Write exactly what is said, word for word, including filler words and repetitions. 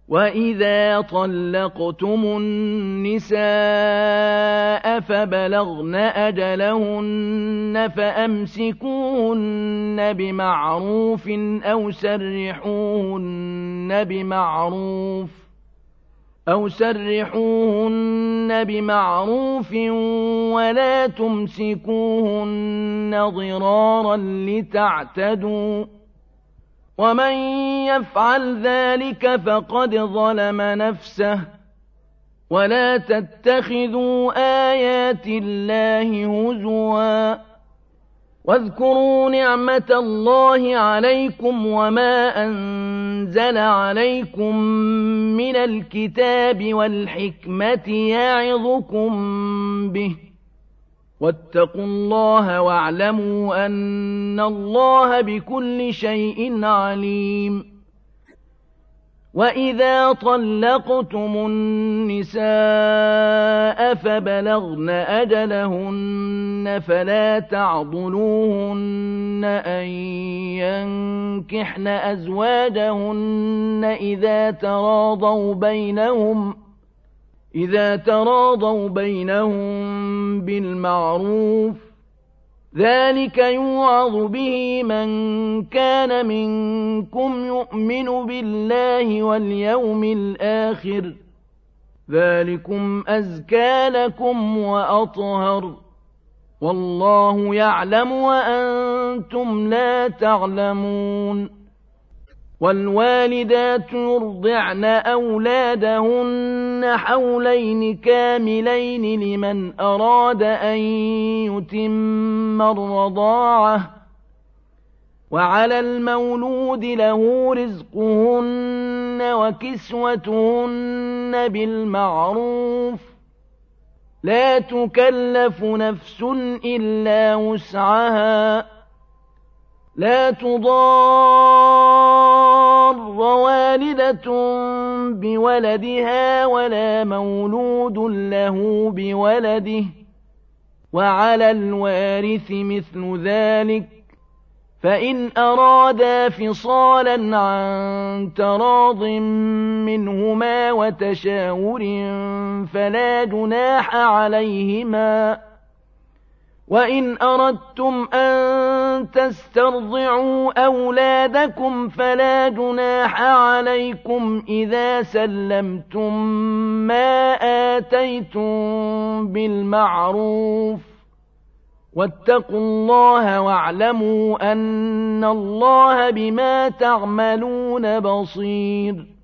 وَإِذَا طَلَّقْتُمُ النِّسَاءَ فَبَلَغْنَ أَجَلَهُنَّ فَأَمْسِكُوهُنَّ بِمَعْرُوفٍ أَوْ سَرِّحُوهُنَّ بِمَعْرُوفٍ أَوْ سَرِّحُوهُنَّ بِمَعْرُوفٍ وَلَا تُمْسِكُوهُنَّ ضِرَارًا لِّتَعْتَدُوا ۚ وَمَن يَفْعَلْ ذَٰلِكَ فَقَدْ ظَلَمَ نَفْسَهُ ۚ وَلَا تَتَّخِذُوا آيَاتِ اللَّهِ هُزُوًا ۚ وَاذْكُرُوا نِعْمَةَ اللَّهِ عَلَيْكُمْ وَمَا أَنزَلَ عَلَيْكُم مِّنَ الْكِتَابِ وَالْحِكْمَةِ يَعِظُكُم بِهِ ۚ وَاتَّقُوا اللَّهَ وَاعْلَمُوا أَنَّ اللَّهَ بِكُلِّ شَيْءٍ عَلِيمٌ. وَإِذَا طَلَّقْتُمُ النِّسَاءَ فَبَلَغْنَ أَجَلَهُنَّ فَلَا تَعْضُلُوهُنَّ أَن يَنكِحْنَ أَزْوَاجَهُنَّ إِذَا تَرَاضَوْا بَيْنَهُمْ إِذَا تَرَاضَوْا بَيْنَهُم بِالْمَعْرُوفِ ۗ ذَٰلِكَ يُوعَظُ بِهِ مَن كَانَ مِنكُمْ يُؤْمِنُ بِاللَّهِ وَالْيَوْمِ الْآخِرِ ۗ ذَٰلِكُمْ أَزْكَىٰ لَكُمْ وَأَطْهَرُ ۗ وَاللَّهُ يَعْلَمُ وَأَنتُمْ لَا تَعْلَمُونَ. وَالْوَالِدَاتُ يُرْضِعْنَ أَوْلَادَهُنَّ حَوْلَيْنِ كَامِلَيْنِ لِمَنْ أَرَادَ أَن يُتِمَّ الرَّضَاعَةَ ۚ وَعَلَى الْمَوْلُودِ لَهُ رِزْقُهُنَّ وَكِسْوَتُهُنَّ بِالْمَعْرُوفِ ۚ لَا تُكَلَّفُ نَفْسٌ إِلَّا وُسْعَهَا ۚ لَا تُضَارَّ وَالِدَةٌ بِوَلَدِهَا وَلَا مَوْلُودٌ لَّهُ بِوَلَدِهِ ۚ وَعَلَى الْوَارِثِ مِثْلُ ذَٰلِكَ ۗ فَإِنْ أَرَادَا فِصَالًا عَن تَرَاضٍ مِّنْهُمَا وَتَشَاوُرٍ فَلَا جُنَاحَ عَلَيْهِمَا ۗ وَإِنْ أَرَدتُّمْ أَن تَسْتَرْضِعُوا أَوْلَادَكُمْ فَلَا جُنَاحَ عَلَيْكُمْ إِذَا سَلَّمْتُم مَّا آتَيْتُم بِالْمَعْرُوفِ ۗ وَاتَّقُوا اللَّهَ وَاعْلَمُوا أَنَّ اللَّهَ بِمَا تَعْمَلُونَ بَصِيرٌ.